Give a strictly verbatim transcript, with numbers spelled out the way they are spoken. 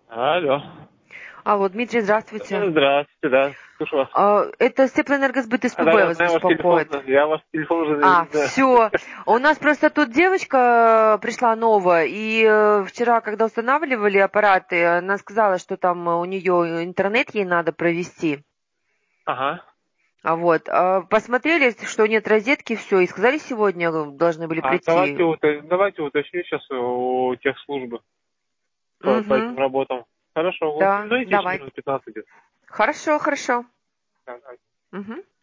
Алло. Алло, Дмитрий, здравствуйте. Здравствуйте, да. Слушаю вас. А, Это Теплоэнергосбыт СПБ Да, я вас знаю ваш беспокоит. телефон, я ваш телефон уже... А, да. все. У нас просто тут девочка пришла новая, и э, вчера, когда устанавливали аппараты, она сказала, что там у нее интернет ей надо провести. Ага. А вот, а посмотрели, что нет розетки, все, и сказали, сегодня должны были А прийти. давайте, уто- давайте уточню сейчас у техслужбы по, по этим Угу. работам. Хорошо, вы Да, перезвоните через давай. минут пятнадцать где-то. Хорошо, хорошо. Да, да. Угу.